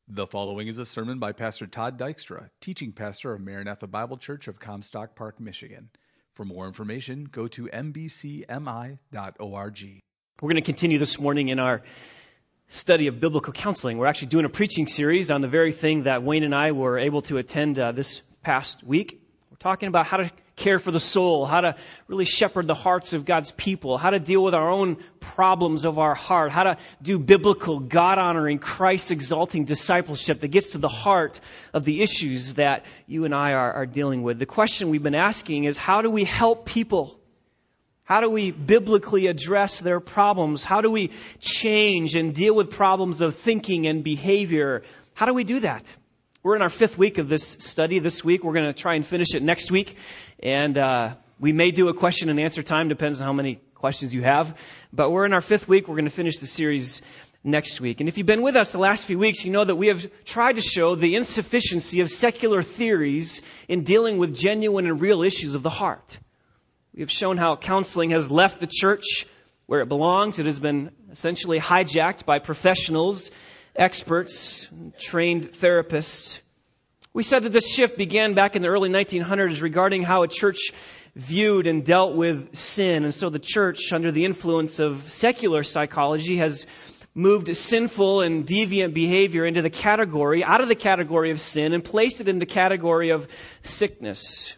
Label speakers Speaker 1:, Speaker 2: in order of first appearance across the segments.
Speaker 1: The following is a sermon by Pastor Todd Dykstra, teaching pastor of Maranatha Bible Church of Comstock Park, Michigan. For more information, go to mbcmi.org.
Speaker 2: We're going to continue this morning in our study of biblical counseling. We're actually doing a preaching series on the very thing that Wayne and I were able to attend this past week. We're talking about how to care for the soul, how to really shepherd the hearts of God's people, how to deal with our own problems of our heart, how to do biblical, God-honoring, Christ-exalting discipleship that gets to the heart of the issues that you and I are dealing with. The question we've been asking is, how do we help people? How do we biblically address their problems? How do we change and deal with problems of thinking and behavior? How do we do that? We're in our fifth week of this study this week. We're going to try and finish it next week. And we may do a question and answer time, depends on how many questions you have. But we're in our fifth week. We're going to finish the series next week. And if you've been with us the last few weeks, you know that we have tried to show the insufficiency of secular theories in dealing with genuine and real issues of the heart. We have shown how counseling has left the church where it belongs. It has been essentially hijacked by professionals, experts, trained therapists. We said that this shift began back in the early 1900s regarding how a church viewed and dealt with sin. And so the church, under the influence of secular psychology, has moved sinful and deviant behavior into the category, out of the category of sin, and placed it in the category of sickness.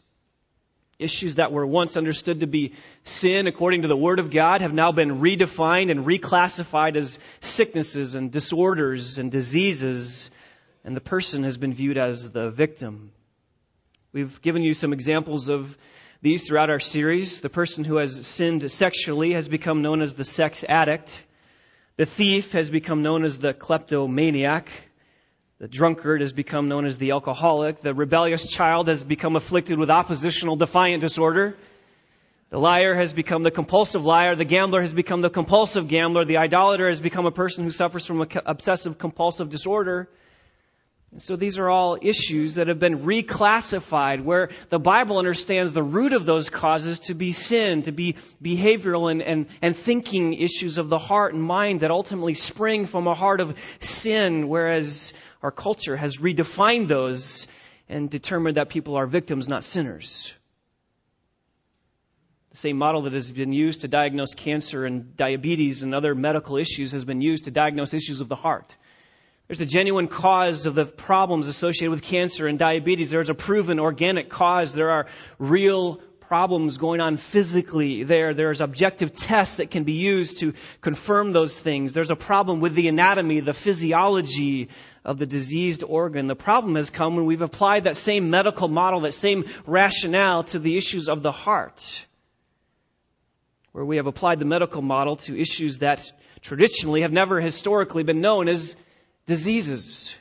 Speaker 2: Issues that were once understood to be sin, according to the Word of God, have now been redefined and reclassified as sicknesses and disorders and diseases, and the person has been viewed as the victim. We've given you some examples of these throughout our series. The person who has sinned sexually has become known as the sex addict. The thief has become known as the kleptomaniac. The drunkard has become known as the alcoholic. The rebellious child has become afflicted with oppositional defiant disorder. The liar has become the compulsive liar. The gambler has become the compulsive gambler. The idolater has become a person who suffers from obsessive compulsive disorder. And so these are all issues that have been reclassified, where the Bible understands the root of those causes to be sin, to be behavioral and thinking issues of the heart and mind that ultimately spring from a heart of sin, whereas our culture has redefined those and determined that people are victims, not sinners. The same model that has been used to diagnose cancer and diabetes and other medical issues has been used to diagnose issues of the heart. There's a genuine cause of the problems associated with cancer and diabetes. There's a proven organic cause. There are real problems going on physically there. There's objective tests that can be used to confirm those things. There's a problem with the anatomy, the physiology of the diseased organ. The problem has come when we've applied that same medical model, that same rationale to the issues of the heart, where we have applied the medical model to issues that traditionally have never historically been known as diseases.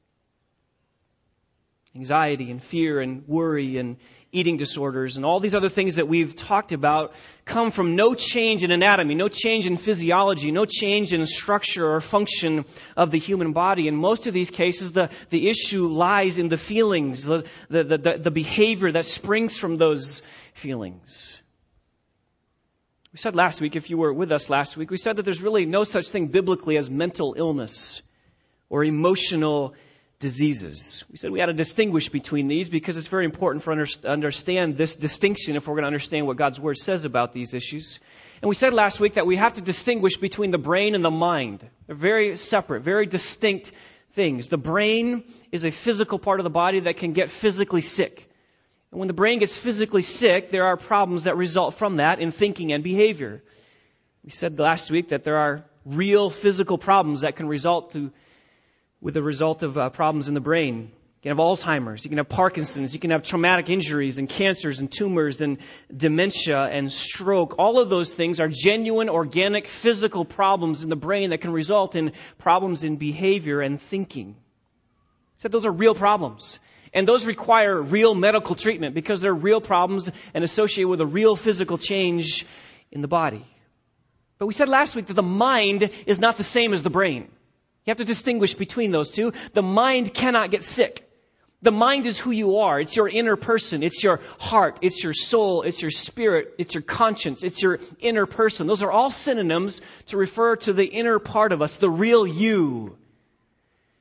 Speaker 2: Anxiety and fear and worry and eating disorders and all these other things that we've talked about come from no change in anatomy, no change in physiology, no change in structure or function of the human body. In most of these cases, the issue lies in the feelings, the behavior that springs from those feelings. We said last week, if you were with us last week, we said that there's really no such thing biblically as mental illness or emotional diseases. We said we had to distinguish between these because it's very important for us to understand this distinction if we're going to understand what God's Word says about these issues. And we said last week that we have to distinguish between the brain and the mind. They're very separate, very distinct things. The brain is a physical part of the body that can get physically sick. And when the brain gets physically sick, there are problems that result from that in thinking and behavior. We said last week that there are real physical problems that can result with the result of problems in the brain. You can have Alzheimer's, you can have Parkinson's, you can have traumatic injuries and cancers and tumors and dementia and stroke. All of those things are genuine, organic, physical problems in the brain that can result in problems in behavior and thinking. I said those are real problems. And those require real medical treatment because they're real problems and associated with a real physical change in the body. But we said last week that the mind is not the same as the brain. You have to distinguish between those two. The mind cannot get sick. The mind is who you are. It's your inner person. It's your heart. It's your soul. It's your spirit. It's your conscience. It's your inner person. Those are all synonyms to refer to the inner part of us, the real you.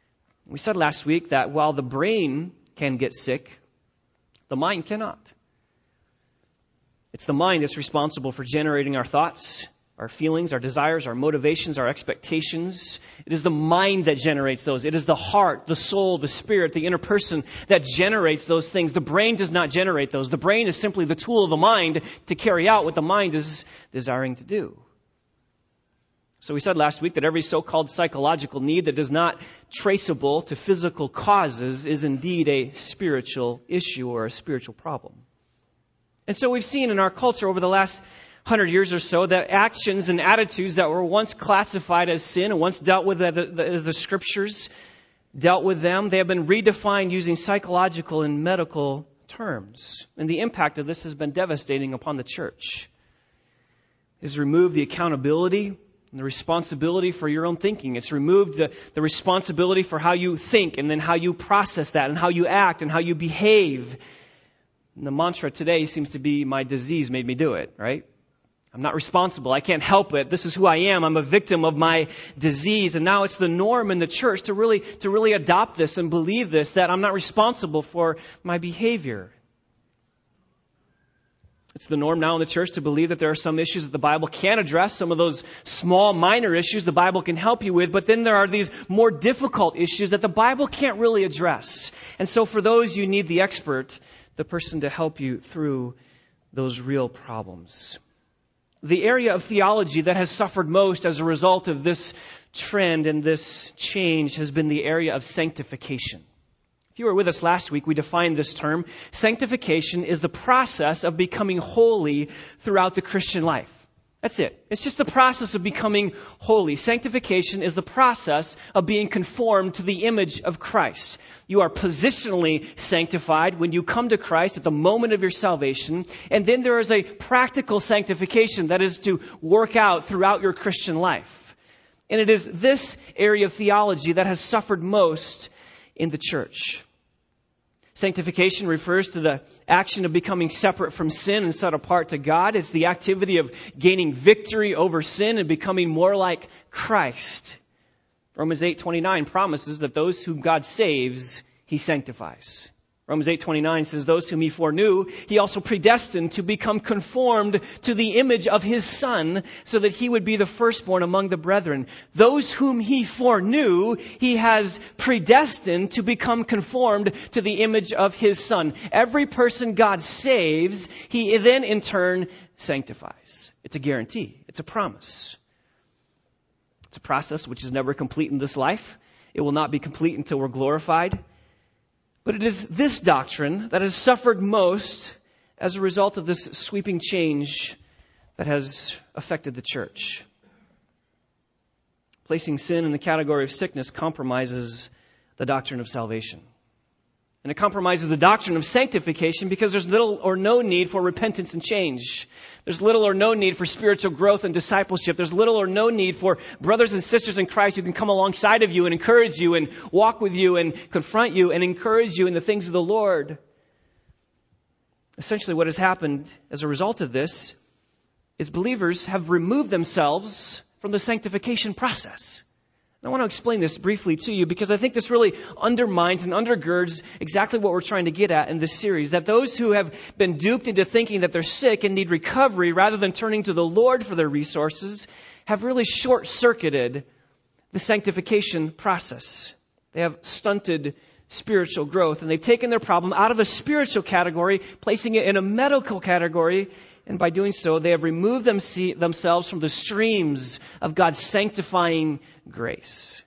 Speaker 2: We said last week that while the brain can get sick, the mind cannot. It's the mind that's responsible for generating our thoughts, our feelings, our desires, our motivations, our expectations. It is the mind that generates those. It is the heart, the soul, the spirit, the inner person that generates those things. The brain does not generate those. The brain is simply the tool of the mind to carry out what the mind is desiring to do. So we said last week that every so-called psychological need that is not traceable to physical causes is indeed a spiritual issue or a spiritual problem. And so we've seen in our culture over the last 100 years or so that actions and attitudes that were once classified as sin and once dealt with as the Scriptures dealt with them, they have been redefined using psychological and medical terms. And the impact of this has been devastating upon the church. It has removed the accountability and the responsibility for your own thinking. It's removed the responsibility for how you think and then how you process that and how you act and how you behave. And the mantra today seems to be, my disease made me do it, right? I'm not responsible. I can't help it. This is who I am. I'm a victim of my disease. And now it's the norm in the church to really adopt this and believe this, that I'm not responsible for my behavior. It's the norm now in the church to believe that there are some issues that the Bible can address, some of those small, minor issues the Bible can help you with, but then there are these more difficult issues that the Bible can't really address. And so for those, you need the expert, the person to help you through those real problems. The area of theology that has suffered most as a result of this trend and this change has been the area of sanctification. If you were with us last week, we defined this term. Sanctification is the process of becoming holy throughout the Christian life. That's it. It's just the process of becoming holy. Sanctification is the process of being conformed to the image of Christ. You are positionally sanctified when you come to Christ at the moment of your salvation. And then there is a practical sanctification that is to work out throughout your Christian life. And it is this area of theology that has suffered most in the church. Sanctification refers to the action of becoming separate from sin and set apart to God. It's the activity of gaining victory over sin and becoming more like Christ. Romans 8:29 promises that those whom God saves, He sanctifies. Romans 8:29 says, those whom He foreknew, He also predestined to become conformed to the image of His Son, so that He would be the firstborn among the brethren. Those whom He foreknew, He has predestined to become conformed to the image of His Son. Every person God saves, He then in turn sanctifies. It's a guarantee. It's a promise. It's a process which is never complete in this life. It will not be complete until we're glorified. But it is this doctrine that has suffered most as a result of this sweeping change that has affected the church. Placing sin in the category of sickness compromises the doctrine of salvation. And it compromises the doctrine of sanctification because there's little or no need for repentance and change. There's little or no need for spiritual growth and discipleship. There's little or no need for brothers and sisters in Christ who can come alongside of you and encourage you and walk with you and confront you and encourage you in the things of the Lord. Essentially, what has happened as a result of this is believers have removed themselves from the sanctification process. I want to explain this briefly to you because I think this really undermines and undergirds exactly what we're trying to get at in this series. That those who have been duped into thinking that they're sick and need recovery rather than turning to the Lord for their resources have really short-circuited the sanctification process. They have stunted spiritual growth and they've taken their problem out of a spiritual category, placing it in a medical category. And by doing so, they have removed themselves from the streams of God's sanctifying grace.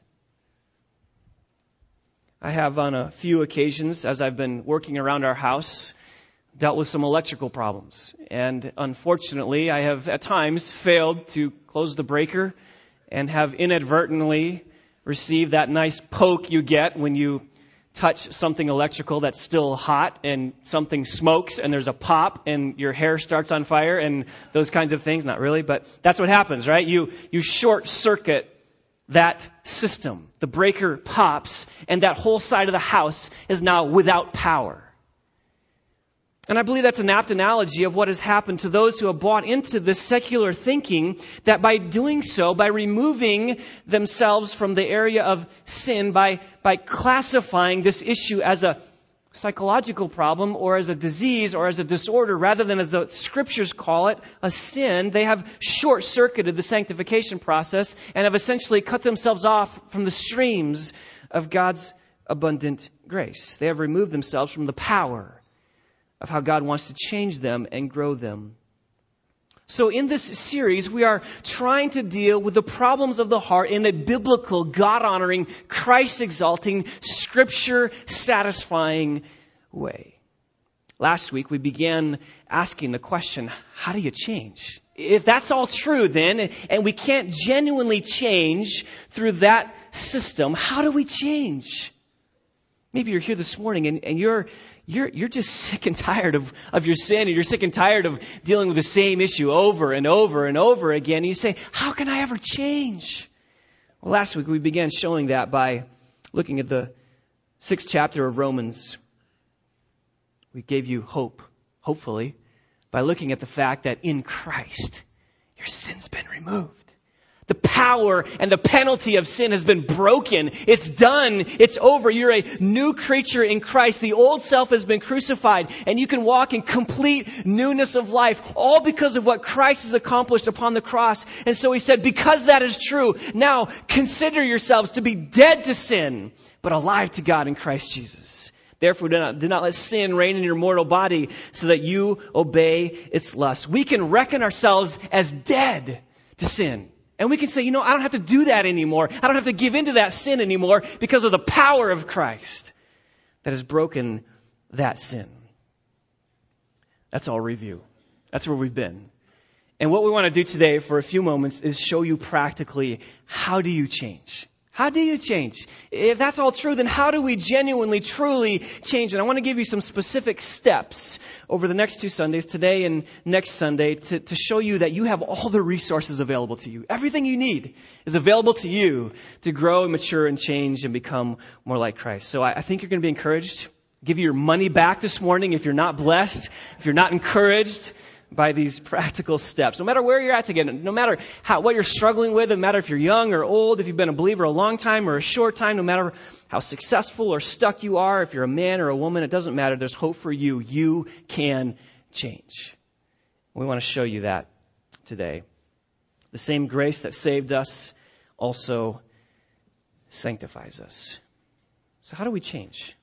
Speaker 2: I have on a few occasions, as I've been working around our house, dealt with some electrical problems. And unfortunately, I have at times failed to close the breaker and have inadvertently received that nice poke you get when you touch something electrical that's still hot and something smokes and there's a pop and your hair starts on fire and those kinds of things. Not really, but that's what happens, right? You short circuit that system. The breaker pops and that whole side of the house is now without power. And I believe that's an apt analogy of what has happened to those who have bought into this secular thinking, that by doing so, by removing themselves from the area of sin, by classifying this issue as a psychological problem or as a disease or as a disorder, rather than, as the scriptures call it, a sin, they have short-circuited the sanctification process and have essentially cut themselves off from the streams of God's abundant grace. They have removed themselves from the power of how God wants to change them and grow them. So in this series, we are trying to deal with the problems of the heart in a biblical, God-honoring, Christ-exalting, Scripture-satisfying way. Last week, we began asking the question, how do you change? If that's all true then, and we can't genuinely change through that system, how do we change? Maybe you're here this morning and you're just sick and tired of your sin, and you're sick and tired of dealing with the same issue over and over and over again. And you say, how can I ever change? Well, last week we began showing that by looking at the 6th chapter of Romans. We gave you hope, hopefully, by looking at the fact that in Christ, your sin's been removed. The power and the penalty of sin has been broken. It's done. It's over. You're a new creature in Christ. The old self has been crucified, and you can walk in complete newness of life, all because of what Christ has accomplished upon the cross. And so he said, because that is true, now consider yourselves to be dead to sin, but alive to God in Christ Jesus. Therefore, do not let sin reign in your mortal body so that you obey its lust. We can reckon ourselves as dead to sin. And we can say, I don't have to do that anymore. I don't have to give into that sin anymore because of the power of Christ that has broken that sin. That's all review. That's where we've been. And what we want to do today for a few moments is show you practically, how do you change? How do you change? If that's all true, then how do we genuinely, truly change? And I want to give you some specific steps over the next 2 Sundays, today and next Sunday, to show you that you have all the resources available to you. Everything you need is available to you to grow and mature and change and become more like Christ. So I think you're going to be encouraged. Give you your money back this morning if you're not blessed, if you're not encouraged by these practical steps. No matter where you're at together, no matter what you're struggling with, no matter if you're young or old, if you've been a believer a long time or a short time, no matter how successful or stuck you are, if you're a man or a woman, it doesn't matter. There's hope for you. You can change. We want to show you that today. The same grace that saved us also sanctifies us. So how do we change?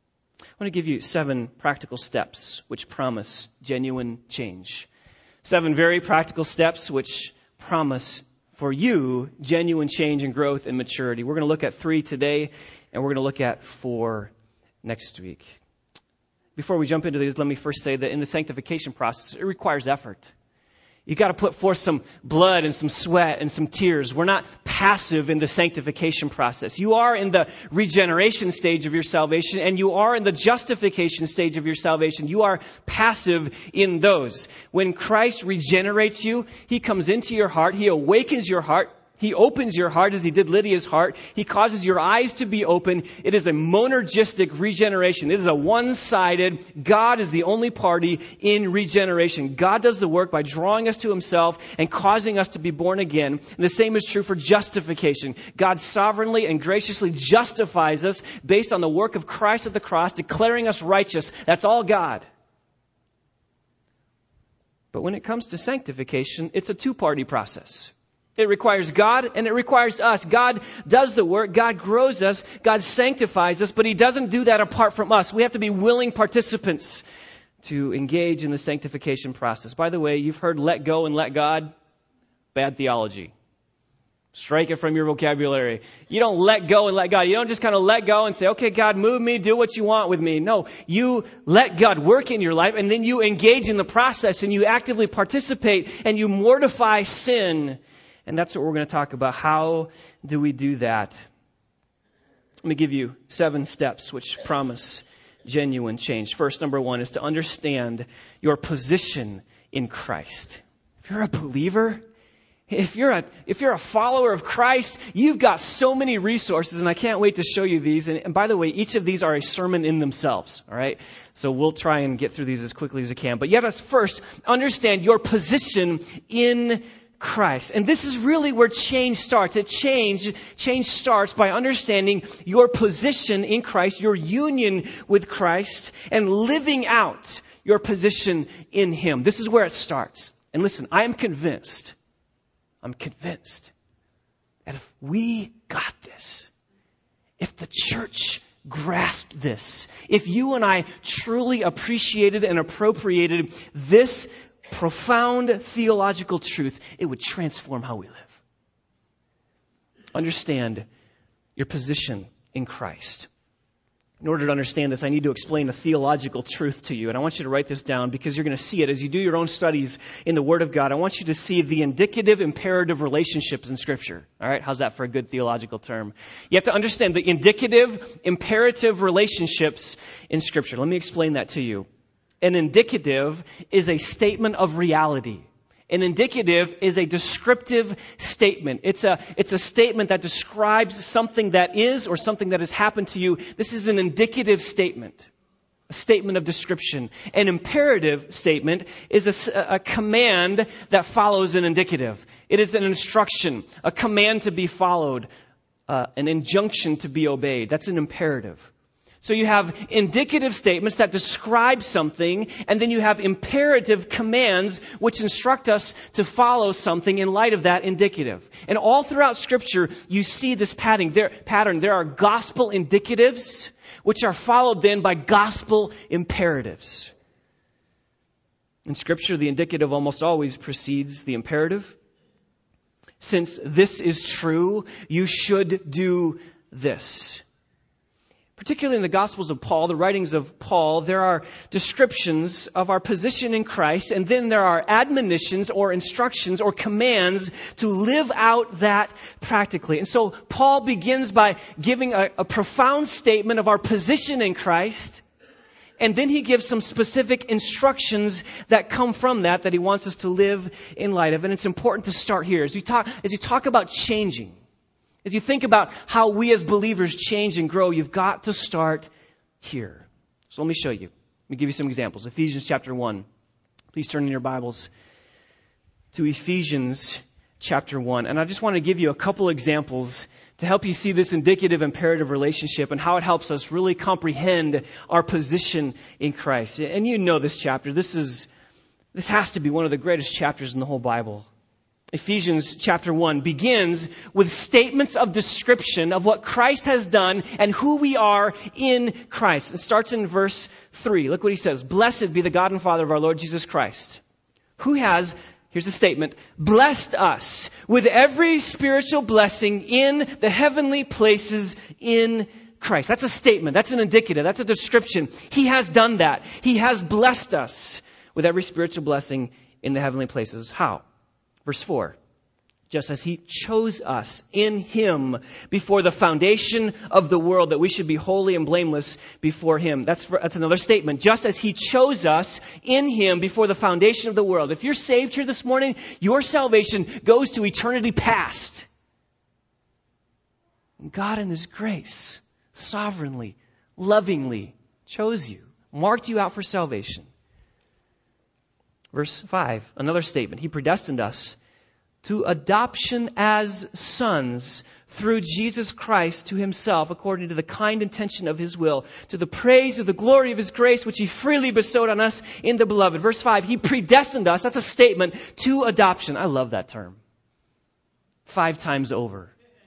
Speaker 2: I want to give you 7 practical steps which promise genuine change. 7 very practical steps which promise for you genuine change and growth and maturity. We're going to look at 3 today, and we're going to look at 4 next week. Before we jump into these, let me first say that in the sanctification process, it requires effort. You've got to put forth some blood and some sweat and some tears. We're not passive in the sanctification process. You are in the regeneration stage of your salvation, and you are in the justification stage of your salvation. You are passive in those. When Christ regenerates you, He comes into your heart. He awakens your heart. He opens your heart as He did Lydia's heart. He causes your eyes to be open. It is a monergistic regeneration. It is a one-sided, God is the only party in regeneration. God does the work by drawing us to Himself and causing us to be born again. And the same is true for justification. God sovereignly and graciously justifies us based on the work of Christ at the cross, declaring us righteous. That's all God. But when it comes to sanctification, it's a two-party process. It requires God and it requires us. God does the work. God grows us. God sanctifies us, but He doesn't do that apart from us. We have to be willing participants to engage in the sanctification process. By the way, you've heard let go and let God. Bad theology. Strike it from your vocabulary. You don't let go and let God. You don't just kind of let go and say, okay, God, move me, do what you want with me. No, you let God work in your life, and then you engage in the process and you actively participate and you mortify sin. And that's what we're going to talk about. How do we do that? Let me give you 7 steps which promise genuine change. First, number 1 is to understand your position in Christ. If you're a believer, If you're a follower of Christ, you've got so many resources, and I can't wait to show you these. And by the way, each of these are a sermon in themselves, all right? So we'll try and get through these as quickly as I can. But you have to first understand your position in Christ. And this is really where change starts. Change starts by understanding your position in Christ, your union with Christ, and living out your position in Him. This is where it starts. And listen, I'm convinced that if we got this, if the church grasped this, if you and I truly appreciated and appropriated this profound theological truth, it would transform how we live. Understand your position in Christ. In order to understand this, I need to explain a theological truth to you. And I want you to write this down because you're going to see it as you do your own studies in the Word of God. I want you to see the indicative imperative relationships in Scripture. All right? How's that for a good theological term? You have to understand the indicative imperative relationships in Scripture. Let me explain that to you. An indicative is a statement of reality. An indicative is a descriptive statement. It's a statement that describes something that is or something that has happened to you. This is an indicative statement, a statement of description. An imperative statement is a command that follows an indicative. It is an instruction, a command to be followed, an injunction to be obeyed. That's an imperative. So you have indicative statements that describe something, and then you have imperative commands which instruct us to follow something in light of that indicative. And all throughout Scripture, you see this pattern. There are gospel indicatives, which are followed then by gospel imperatives. In Scripture, the indicative almost always precedes the imperative. Since this is true, you should do this. Particularly in the Gospels of Paul, the writings of Paul, there are descriptions of our position in Christ, and then there are admonitions or instructions or commands to live out that practically. And so Paul begins by giving a profound statement of our position in Christ, and then he gives some specific instructions that come from that he wants us to live in light of. And it's important to start here. As you talk about changing, as you think about how we as believers change and grow, you've got to start here. So let me show you. Let me give you some examples. Ephesians chapter 1. Please turn in your Bibles to Ephesians chapter 1. And I just want to give you a couple examples to help you see this indicative imperative relationship and how it helps us really comprehend our position in Christ. And you know this chapter. This has to be one of the greatest chapters in the whole Bible. Ephesians chapter 1 begins with statements of description of what Christ has done and who we are in Christ. It starts in verse 3. Look what he says. Blessed be the God and Father of our Lord Jesus Christ, who has, here's the statement, blessed us with every spiritual blessing in the heavenly places in Christ. That's a statement. That's an indicative. That's a description. He has done that. He has blessed us with every spiritual blessing in the heavenly places. How? Verse 4, just as He chose us in Him before the foundation of the world, that we should be holy and blameless before Him. That's another statement. Just as He chose us in Him before the foundation of the world. If you're saved here this morning, your salvation goes to eternity past. And God in His grace, sovereignly, lovingly chose you, marked you out for salvation. Verse 5, another statement. He predestined us to adoption as sons through Jesus Christ to Himself, according to the kind intention of His will, to the praise of the glory of His grace, which He freely bestowed on us in the Beloved. Verse 5, He predestined us, that's a statement, to adoption. I love that term. 5 times over.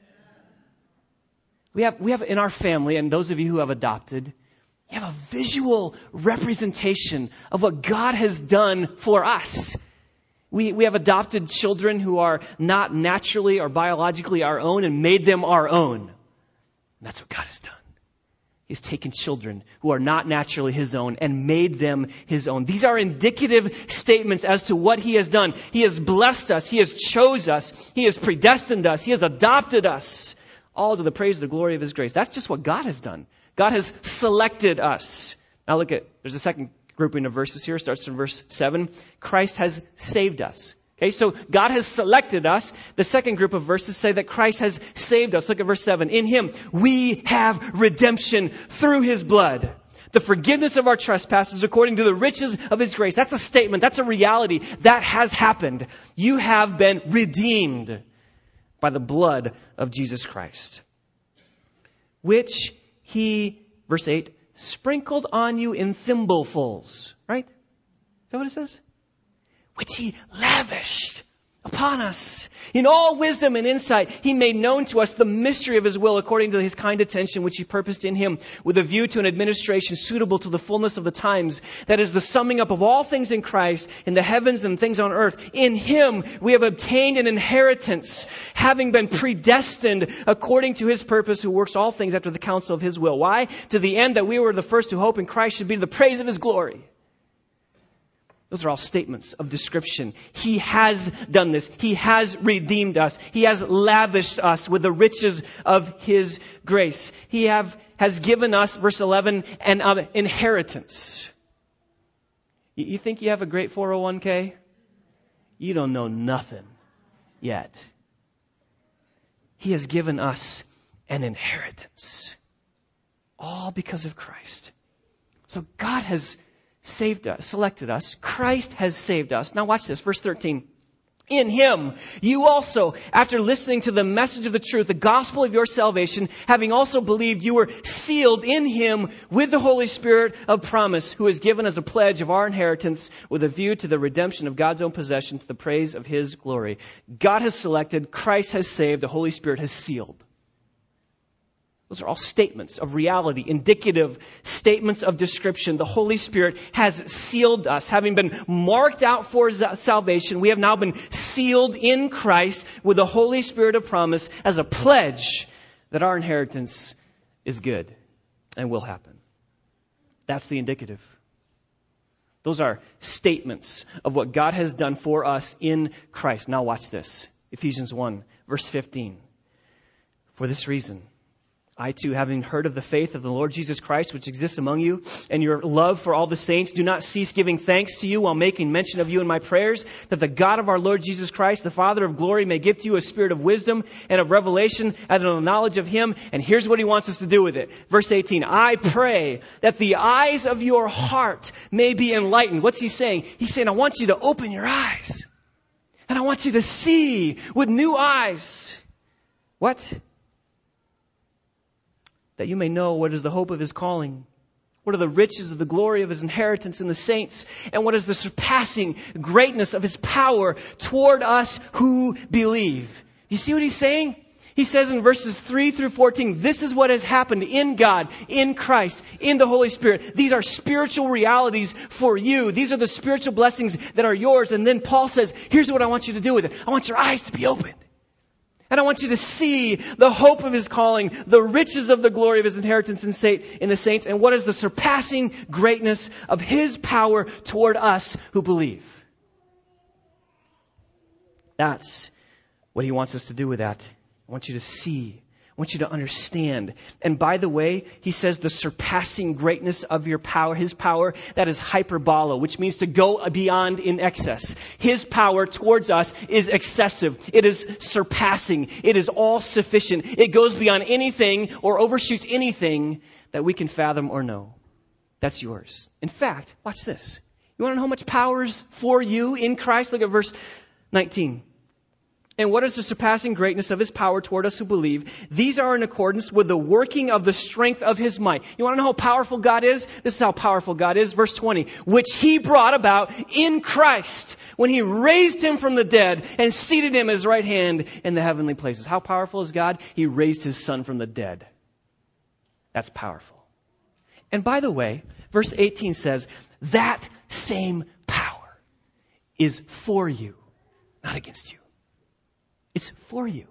Speaker 2: We have in our family, and those of you who have adopted, you have a visual representation of what God has done for us. We have adopted children who are not naturally or biologically our own and made them our own. And that's what God has done. He's taken children who are not naturally His own and made them His own. These are indicative statements as to what He has done. He has blessed us. He has chose us. He has predestined us. He has adopted us. All to the praise of the glory of His grace. That's just what God has done. God has selected us. Now there's a second grouping of verses here. It starts in verse 7. Christ has saved us. Okay, so God has selected us. The second group of verses say that Christ has saved us. Look at verse 7. In Him we have redemption through His blood, the forgiveness of our trespasses according to the riches of His grace. That's a statement. That's a reality. That has happened. You have been redeemed by the blood of Jesus Christ, which He, verse 8, sprinkled on you in thimblefuls. Right? Is that what it says? Which He lavished upon us. In all wisdom and insight, He made known to us the mystery of His will according to His kind attention, which He purposed in Him with a view to an administration suitable to the fullness of the times. That is the summing up of all things in Christ, in the heavens and things on earth. In Him we have obtained an inheritance, having been predestined according to His purpose, who works all things after the counsel of His will. Why? To the end that we were the first to hope in Christ should be to the praise of His glory. Those are all statements of description. He has done this. He has redeemed us. He has lavished us with the riches of His grace. He has given us, verse 11, an inheritance. You think you have a great 401k? You don't know nothing yet. He has given us an inheritance. All because of Christ. So God has saved us, selected us. Christ has saved us. Now watch this, verse 13. In Him, you also, after listening to the message of the truth, the gospel of your salvation, having also believed, you were sealed in Him with the Holy Spirit of promise, who is given as a pledge of our inheritance with a view to the redemption of God's own possession to the praise of His glory. God has selected, Christ has saved, the Holy Spirit has sealed. Those are all statements of reality, indicative statements of description. The Holy Spirit has sealed us. Having been marked out for salvation, we have now been sealed in Christ with the Holy Spirit of promise as a pledge that our inheritance is good and will happen. That's the indicative. Those are statements of what God has done for us in Christ. Now watch this. Ephesians 1, verse 15. For this reason, I too, having heard of the faith of the Lord Jesus Christ, which exists among you, and your love for all the saints, do not cease giving thanks to you while making mention of you in my prayers, that the God of our Lord Jesus Christ, the Father of glory, may give to you a spirit of wisdom and of revelation and of the knowledge of Him. And here's what He wants us to do with it. Verse 18, I pray that the eyes of your heart may be enlightened. What's He saying? He's saying, I want you to open your eyes. And I want you to see with new eyes. What? That you may know what is the hope of His calling, what are the riches of the glory of His inheritance in the saints, and what is the surpassing greatness of His power toward us who believe. You see what He's saying? He says in verses 3 through 14, this is what has happened in God, in Christ, in the Holy Spirit. These are spiritual realities for you. These are the spiritual blessings that are yours. And then Paul says, here's what I want you to do with it. I want your eyes to be opened. And I want you to see the hope of His calling, the riches of the glory of His inheritance in the saints, and what is the surpassing greatness of His power toward us who believe. That's what He wants us to do with that. I want you to see. I want you to understand. And by the way, he says the surpassing greatness of your power, His power, that is hyperbola, which means to go beyond in excess. His power towards us is excessive. It is surpassing. It is all sufficient. It goes beyond anything or overshoots anything that we can fathom or know. That's yours. In fact, watch this. You want to know how much power is for you in Christ? Look at verse 19. And what is the surpassing greatness of His power toward us who believe? These are in accordance with the working of the strength of His might. You want to know how powerful God is? This is how powerful God is. Verse 20. Which He brought about in Christ when He raised Him from the dead and seated Him at His right hand in the heavenly places. How powerful is God? He raised His Son from the dead. That's powerful. And by the way, verse 18 says, that same power is for you, not against you. It's for you.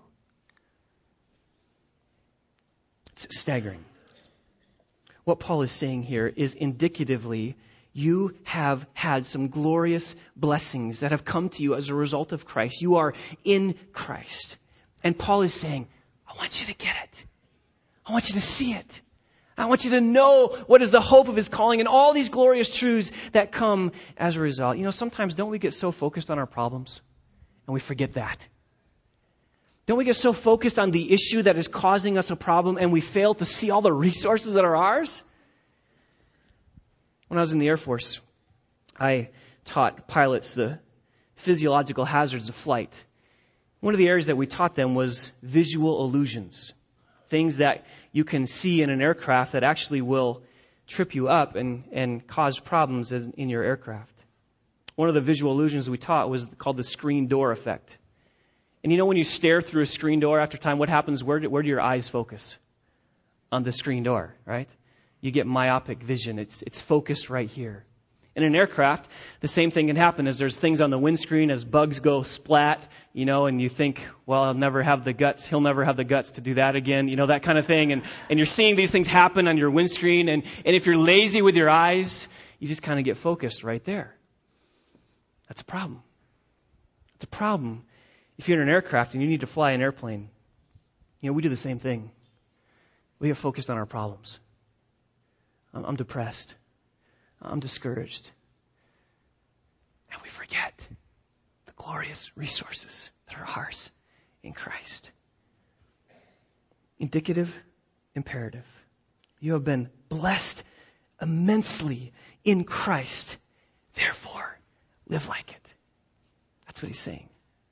Speaker 2: It's staggering. What Paul is saying here is indicatively, you have had some glorious blessings that have come to you as a result of Christ. You are in Christ. And Paul is saying, I want you to get it. I want you to see it. I want you to know what is the hope of His calling and all these glorious truths that come as a result. You know, sometimes don't we get so focused on our problems? and we forget that? Don't we get so focused on the issue that is causing us a problem and we fail to see all the resources that are ours? When I was in the Air Force, I taught pilots the physiological hazards of flight. One of the areas that we taught them was visual illusions. Things that you can see in an aircraft that actually will trip you up and cause problems in your aircraft. One of the visual illusions we taught was called the screen door effect. And you know when you stare through a screen door after time, what happens? Where do your eyes focus? On the screen door, right? You get myopic vision. It's focused right here. In an aircraft, the same thing can happen as there's things on the windscreen as bugs go splat, and you think, well, he'll never have the guts to do that again, that kind of thing. And you're seeing these things happen on your windscreen. And if you're lazy with your eyes, you just kind of get focused right there. That's a problem. It's a problem if you're in an aircraft and you need to fly an airplane. We do the same thing. We get focused on our problems. I'm depressed. I'm discouraged. And we forget the glorious resources that are ours in Christ. Indicative, imperative. You have been blessed immensely in Christ. Therefore, live like it. That's what he's saying.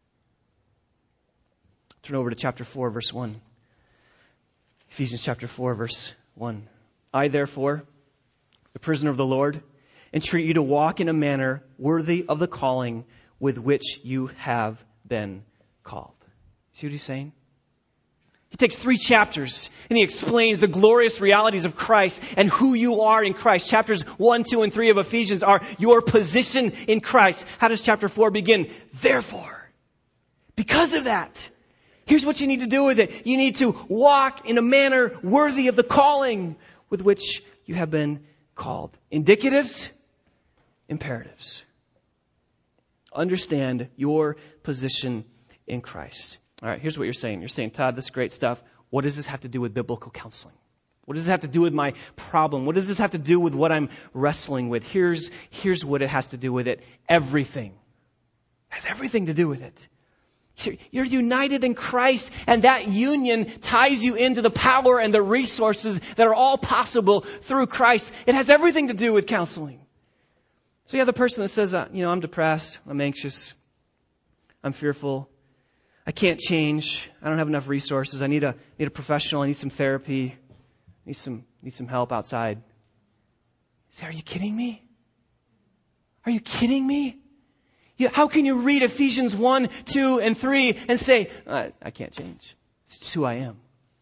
Speaker 2: Turn over to chapter 4, verse 1. Ephesians chapter 4, verse 1. I, therefore, the prisoner of the Lord, entreat you to walk in a manner worthy of the calling with which you have been called. See what he's saying? He takes 3 chapters and he explains the glorious realities of Christ and who you are in Christ. Chapters 1, 2, and 3 of Ephesians are your position in Christ. How does chapter 4 begin? Therefore, because of that, here's what you need to do with it. You need to walk in a manner worthy of the calling with which you have been called. Indicatives, imperatives. Understand your position in Christ. All right, here's what you're saying. You're saying, Todd, this is great stuff. What does this have to do with biblical counseling? What does this have to do with my problem? What does this have to do with what I'm wrestling with? Here's what it has to do with it. Everything. It has everything to do with it. You're united in Christ, and that union ties you into the power and the resources that are all possible through Christ. It has everything to do with counseling. So you have the person that says, I'm depressed, I'm anxious, I'm fearful, I can't change, I don't have enough resources, I need a professional, I need some therapy, I need some help outside. You say, are you kidding me? Are you kidding me? How can you read Ephesians 1, 2, and 3 and say, I can't change. It's just who I am.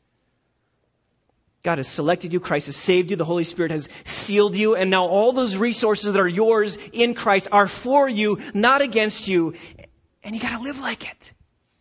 Speaker 2: God has selected you. Christ has saved you. The Holy Spirit has sealed you. And now all those resources that are yours in Christ are for you, not against you. And you got to live like it.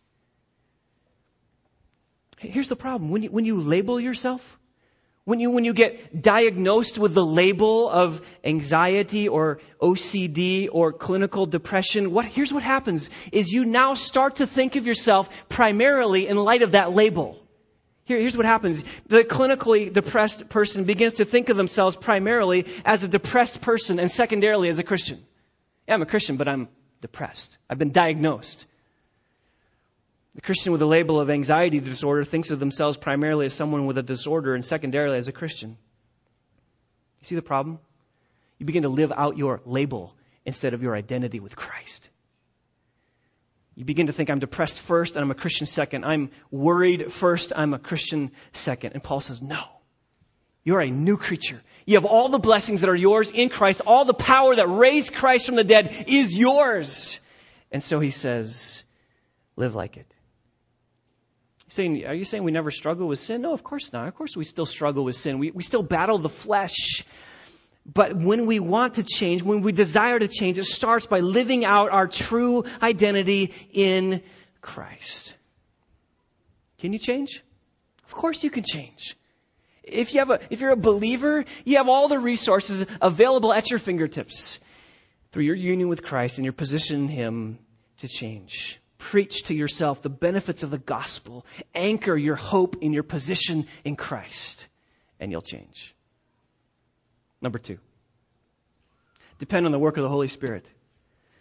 Speaker 2: Here's the problem. When you label yourself, when you get diagnosed with the label of anxiety or OCD or clinical depression, here's what happens is you now start to think of yourself primarily in light of that label. Here's what happens. The clinically depressed person begins to think of themselves primarily as a depressed person and secondarily as a Christian. Yeah, I'm a Christian, but I'm depressed. I've been diagnosed. The Christian with a label of anxiety disorder thinks of themselves primarily as someone with a disorder and secondarily as a Christian. You see the problem? You begin to live out your label instead of your identity with Christ. You begin to think I'm depressed first and I'm a Christian second. I'm worried first, I'm a Christian second. And Paul says, no. You're a new creature. You have all the blessings that are yours in Christ. All the power that raised Christ from the dead is yours. And so he says, live like it. Are you saying we never struggle with sin? No, of course not. Of course we still struggle with sin. We still battle the flesh. But when we want to change, when we desire to change, it starts by living out our true identity in Christ. Can you change? Of course you can change. If you're a believer, you have all the resources available at your fingertips through your union with Christ and your position in Him to change. Preach to yourself the benefits of the gospel. Anchor your hope in your position in Christ, and you'll change. Number 2, depend on the work of the Holy Spirit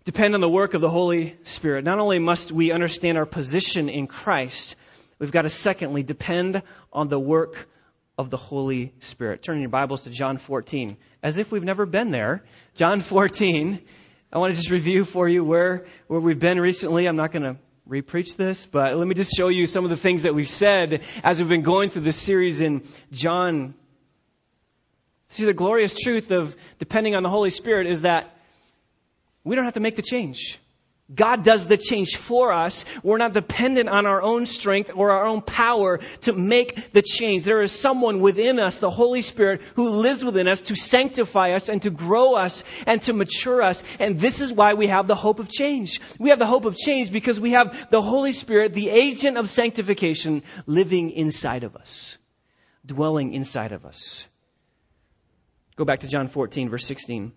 Speaker 2: depend on the work of the Holy Spirit, not only must we understand our position in Christ, we've got to secondly depend on the work of the Holy Spirit. Turn in your Bibles to John 14. As if we've never been there. John 14. I want to just review for you where we've been recently. I'm not going to re-preach this, but let me just show you some of the things that we've said as we've been going through this series in John. See, the glorious truth of depending on the Holy Spirit is that we don't have to make the change. God does the change for us. We're not dependent on our own strength or our own power to make the change. There is someone within us, the Holy Spirit, who lives within us to sanctify us and to grow us and to mature us. And this is why we have the hope of change. We have the hope of change because we have the Holy Spirit, the agent of sanctification, living inside of us, dwelling inside of us. Go back to John 14, verse 16.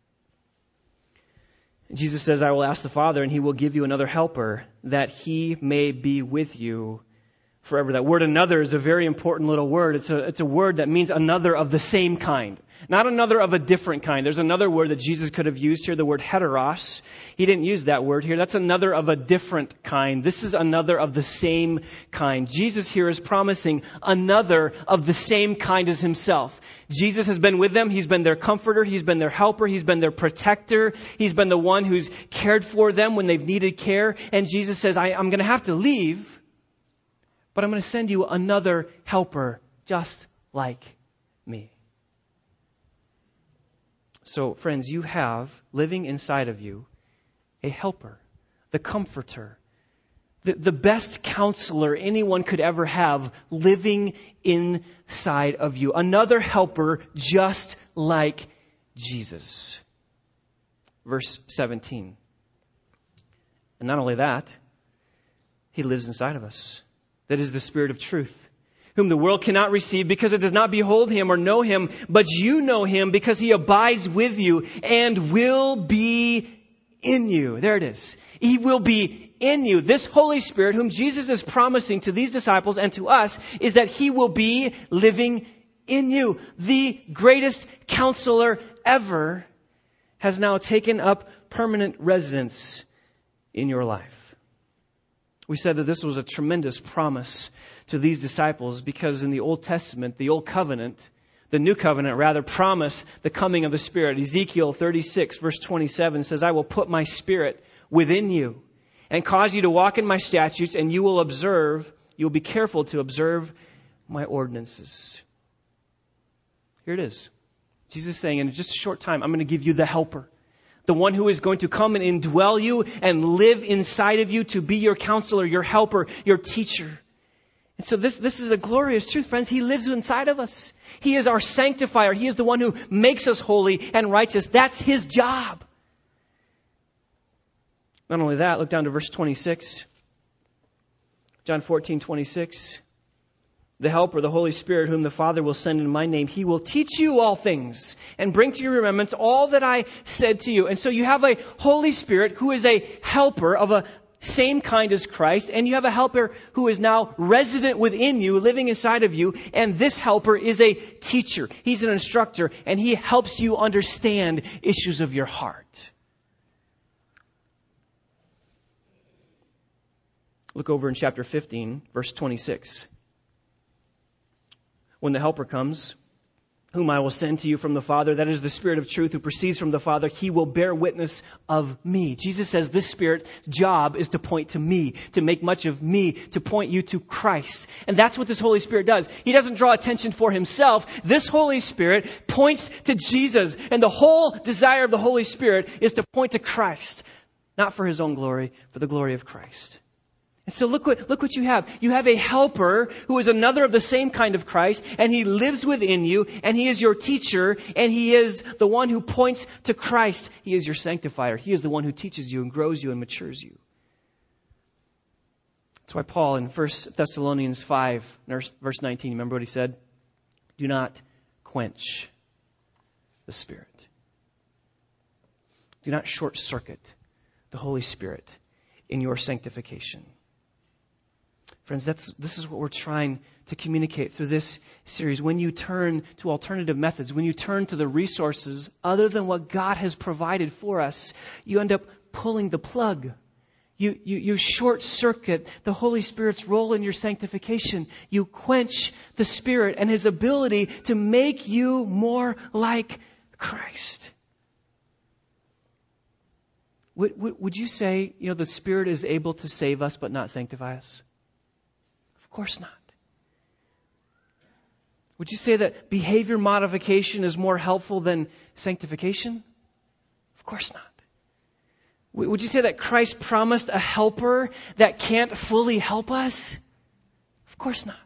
Speaker 2: Jesus says, I will ask the Father, and He will give you another helper, that He may be with you forever. That word another is a very important little word. It's a word that means another of the same kind. Not another of a different kind. There's another word that Jesus could have used here, the word heteros. He didn't use that word here. That's another of a different kind. This is another of the same kind. Jesus here is promising another of the same kind as Himself. Jesus has been with them. He's been their comforter. He's been their helper. He's been their protector. He's been the one who's cared for them when they've needed care. And Jesus says, I'm going to have to leave, but I'm going to send you another helper just like me. So, friends, you have living inside of you a helper, the comforter, the best counselor anyone could ever have living inside of you. Another helper just like Jesus. Verse 17. And not only that, He lives inside of us. That is the Spirit of truth, whom the world cannot receive because it does not behold Him or know Him, but you know Him because He abides with you and will be in you. There it is. He will be in you. This Holy Spirit, whom Jesus is promising to these disciples and to us, is that He will be living in you. The greatest counselor ever has now taken up permanent residence in your life. We said that this was a tremendous promise to these disciples because in the Old Testament, the Old Covenant, the New Covenant rather, promised the coming of the Spirit. Ezekiel 36 verse 27 says, I will put my Spirit within you and cause you to walk in my statutes, and you will be careful to observe my ordinances. Here it is. Jesus is saying, in just a short time, I'm going to give you the helper. The one who is going to come and indwell you and live inside of you to be your counselor, your helper, your teacher. And so this is a glorious truth, friends. He lives inside of us. He is our sanctifier. He is the one who makes us holy and righteous. That's His job. Not only that, look down to verse 26. John 14:26. The Helper, the Holy Spirit, whom the Father will send in my name, He will teach you all things and bring to your remembrance all that I said to you. And so you have a Holy Spirit who is a helper of a same kind as Christ, and you have a helper who is now resident within you, living inside of you, and this helper is a teacher. He's an instructor, and he helps you understand issues of your heart. Look over in chapter 15, verse 26. When the helper comes, whom I will send to you from the Father, that is the Spirit of truth who proceeds from the Father, He will bear witness of me. Jesus says this Spirit's job is to point to me, to make much of me, to point you to Christ. And that's what this Holy Spirit does. He doesn't draw attention for Himself. This Holy Spirit points to Jesus. And the whole desire of the Holy Spirit is to point to Christ. Not for His own glory, for the glory of Christ. And so look what you have. You have a helper who is another of the same kind of Christ, and He lives within you, and He is your teacher, and He is the one who points to Christ. He is your sanctifier. He is the one who teaches you and grows you and matures you. That's why Paul in 1 Thessalonians 5, verse 19, remember what he said? Do not quench the Spirit. Do not short circuit the Holy Spirit in your sanctification. Friends, this is what we're trying to communicate through this series. When you turn to alternative methods, when you turn to the resources other than what God has provided for us, you end up pulling the plug. You short circuit the Holy Spirit's role in your sanctification. You quench the Spirit and His ability to make you more like Christ. Would you say, the Spirit is able to save us but not sanctify us? Of course not. Would you say that behavior modification is more helpful than sanctification? Of course not. Would you say that Christ promised a helper that can't fully help us? Of course not.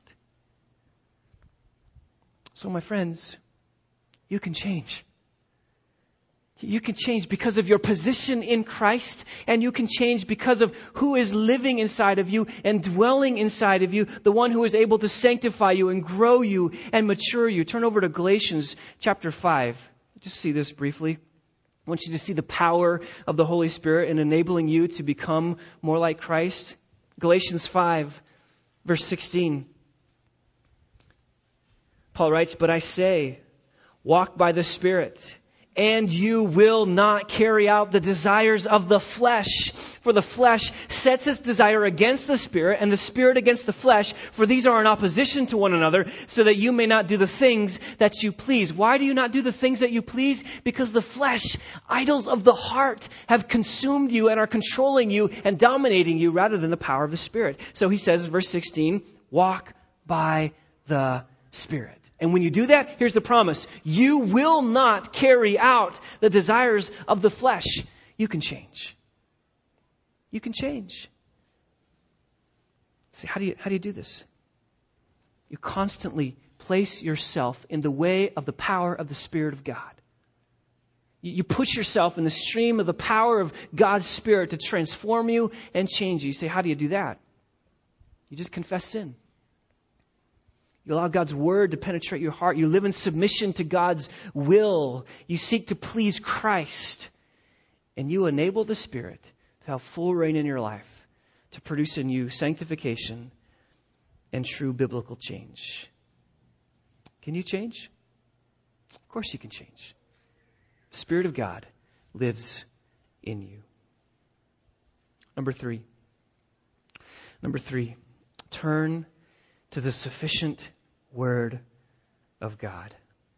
Speaker 2: So my friends, you can change. You can change because of your position in Christ, and you can change because of who is living inside of you and dwelling inside of you, the one who is able to sanctify you and grow you and mature you. Turn over to Galatians chapter 5. Just see this briefly. I want you to see the power of the Holy Spirit in enabling you to become more like Christ. Galatians 5, verse 16. Paul writes, "But I say, walk by the Spirit, and you will not carry out the desires of the flesh. For the flesh sets its desire against the Spirit, and the Spirit against the flesh. For these are in opposition to one another, so that you may not do the things that you please." Why do you not do the things that you please? Because the flesh, idols of the heart, have consumed you and are controlling you and dominating you rather than the power of the Spirit. So he says in verse 16, walk by the Spirit. And when you do that, here's the promise. You will not carry out the desires of the flesh. You can change. You can change. See, how do you do this? You constantly place yourself in the way of the power of the Spirit of God. You push yourself in the stream of the power of God's Spirit to transform you and change you. You say, how do you do that? You just confess sin. You allow God's Word to penetrate your heart. You live in submission to God's will. You seek to please Christ. And you enable the Spirit to have full reign in your life, to produce in you sanctification and true biblical change. Can you change? Of course you can change. The Spirit of God lives in you. Number three, turn to the sufficient Word of God.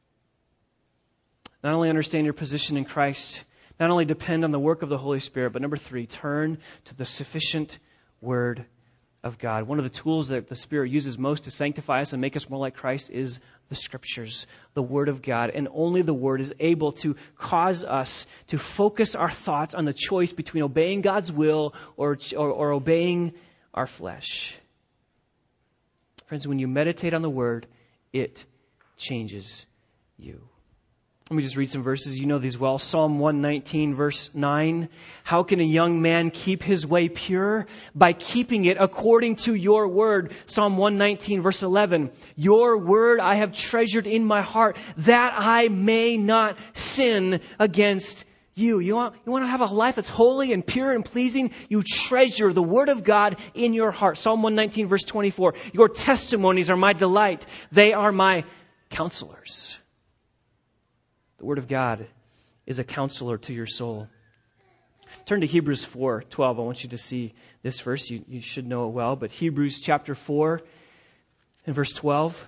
Speaker 2: Not only understand your position in Christ, not only depend on the work of the Holy Spirit, but number 3, turn to the sufficient Word of God. One of the tools that the Spirit uses most to sanctify us and make us more like Christ is the Scriptures, the Word of God. And only the Word is able to cause us to focus our thoughts on the choice between obeying God's will or obeying our flesh. Friends, when you meditate on the Word, it changes you. Let me just read some verses. You know these well. Psalm 119, verse 9. How can a young man keep his way pure? By keeping it according to your word. Psalm 119, verse 11. Your word I have treasured in my heart, that I may not sin against you. You want to have a life that's holy and pure and pleasing? You treasure the Word of God in your heart. Psalm 119, verse 24. Your testimonies are my delight. They are my counselors. The Word of God is a counselor to your soul. Turn to Hebrews 4:12. I want you to see this verse. You should know it well. But Hebrews chapter 4 and verse 12.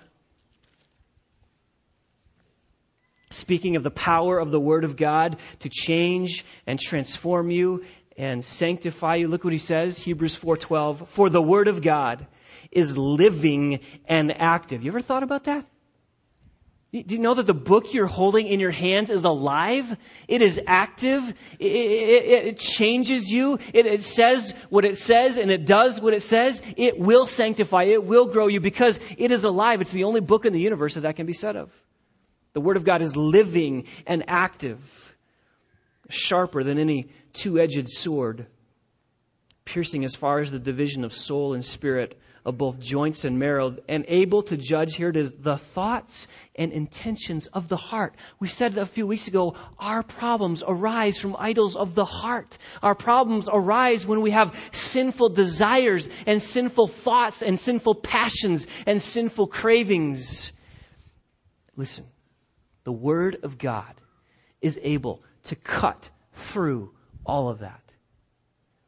Speaker 2: Speaking of the power of the Word of God to change and transform you and sanctify you. Look what he says, Hebrews 4:12. For the Word of God is living and active. You ever thought about that? Do you know that the book you're holding in your hands is alive? It is active. It changes you. It says what it says and it does what it says. It will sanctify. It will grow you because it is alive. It's the only book in the universe that can be said of. The Word of God is living and active, sharper than any two-edged sword, piercing as far as the division of soul and spirit, of both joints and marrow, and able to judge, here it is, the thoughts and intentions of the heart. We said a few weeks ago, our problems arise from idols of the heart. Our problems arise when we have sinful desires and sinful thoughts and sinful passions and sinful cravings. Listen. The Word of God is able to cut through all of that.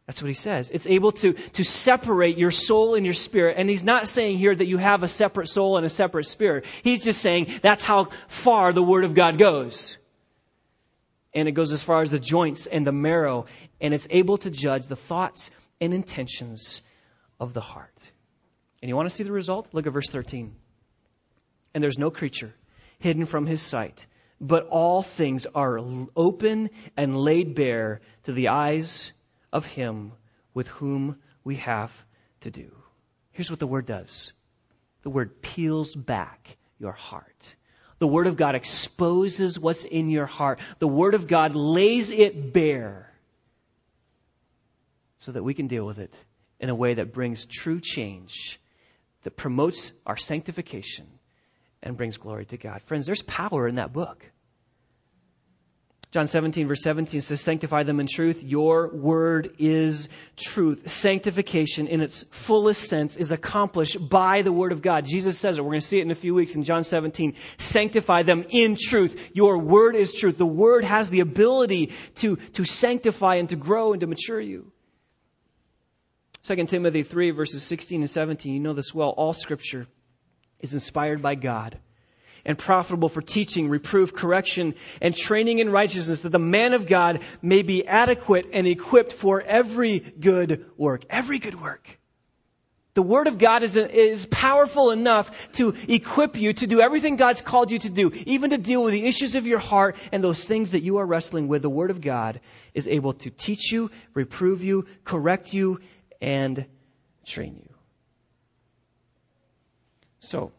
Speaker 2: That's what he says. It's able to separate your soul and your spirit. And he's not saying here that you have a separate soul and a separate spirit. He's just saying that's how far the Word of God goes. And it goes as far as the joints and the marrow. And it's able to judge the thoughts and intentions of the heart. And you want to see the result? Look at verse 13. And there's no creature hidden from his sight, but all things are open and laid bare to the eyes of him with whom we have to do. Here's what the Word does. The Word peels back your heart. The Word of God exposes what's in your heart. The Word of God lays it bare so that we can deal with it in a way that brings true change, that promotes our sanctification and brings glory to God. Friends, there's power in that book. John 17, verse 17 says, sanctify them in truth. Your word is truth. Sanctification in its fullest sense is accomplished by the Word of God. Jesus says it. We're going to see it in a few weeks in John 17. Sanctify them in truth. Your word is truth. The Word has the ability to sanctify and to grow and to mature you. 2 Timothy 3, verses 16 and 17. You know this well. All Scripture is inspired by God and profitable for teaching, reproof, correction, and training in righteousness, that the man of God may be adequate and equipped for every good work. Every good work. The Word of God is powerful enough to equip you to do everything God's called you to do, even to deal with the issues of your heart and those things that you are wrestling with. The Word of God is able to teach you, reprove you, correct you, and train you. So,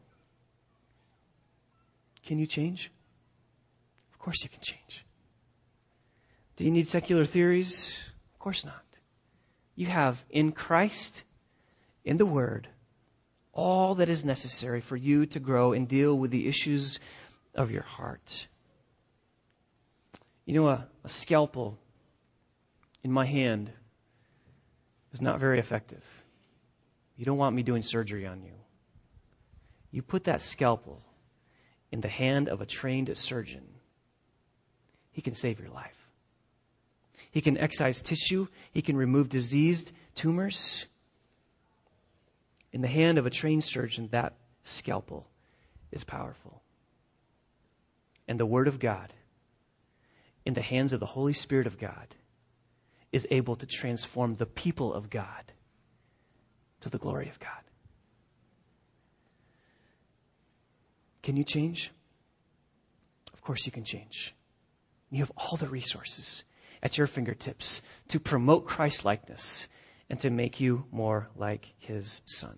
Speaker 2: can you change? Of course you can change. Do you need secular theories? Of course not. You have in Christ, in the Word, all that is necessary for you to grow and deal with the issues of your heart. You know, a scalpel in my hand is not very effective. You don't want me doing surgery on you. You put that scalpel in the hand of a trained surgeon, he can save your life. He can excise tissue. He can remove diseased tumors. In the hand of a trained surgeon, that scalpel is powerful. And the Word of God, in the hands of the Holy Spirit of God, is able to transform the people of God to the glory of God. Can you change? Of course you can change. You have all the resources at your fingertips to promote Christ-likeness and to make you more like His Son.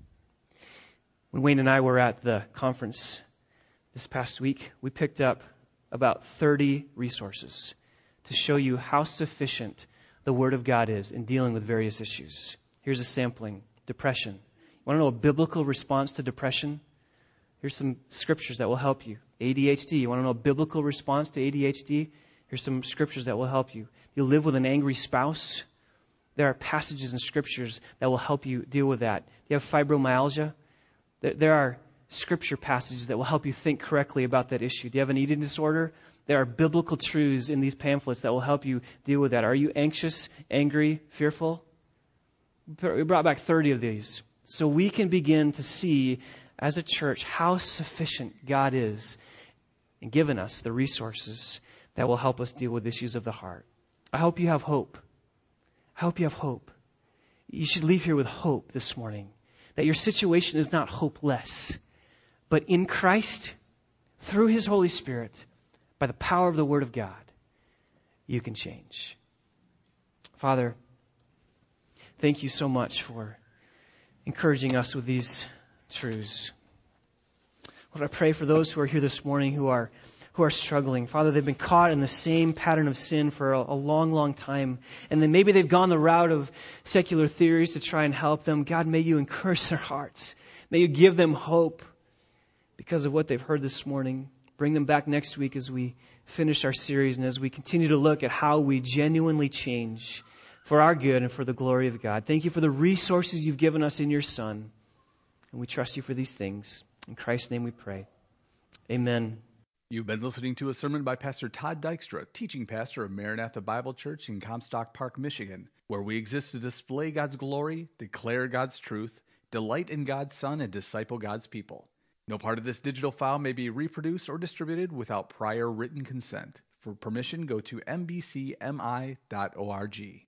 Speaker 2: When Wayne and I were at the conference this past week, we picked up about 30 resources to show you how sufficient the Word of God is in dealing with various issues. Here's a sampling. Depression. You want to know a biblical response to depression? Here's some scriptures that will help you. ADHD. You want to know a biblical response to ADHD? Here's some scriptures that will help you. You live with an angry spouse? There are passages in scriptures that will help you deal with that. You have fibromyalgia? There are scripture passages that will help you think correctly about that issue. Do you have an eating disorder? There are biblical truths in these pamphlets that will help you deal with that. Are you anxious, angry, fearful? We brought back 30 of these so we can begin to see as a church how sufficient God is in giving us the resources that will help us deal with issues of the heart. I hope you have hope. I hope you have hope. You should leave here with hope this morning that your situation is not hopeless, but in Christ, through His Holy Spirit, by the power of the Word of God, you can change. Father, thank you so much for encouraging us with these truths. Lord, I pray for those who are here this morning who are struggling. Father, they've been caught in the same pattern of sin for a long, long time. And then maybe they've gone the route of secular theories to try and help them. God, may you encourage their hearts. May you give them hope because of what they've heard this morning. Bring them back next week as we finish our series and as we continue to look at how we genuinely change for our good and for the glory of God. Thank you for the resources you've given us in your Son. And we trust you for these things. In Christ's name we pray. Amen.
Speaker 1: You've been listening to a sermon by Pastor Todd Dykstra, teaching pastor of Maranatha Bible Church in Comstock Park, Michigan, where we exist to display God's glory, declare God's truth, delight in God's Son, and disciple God's people. No part of this digital file may be reproduced or distributed without prior written consent. For permission, go to mbcmi.org.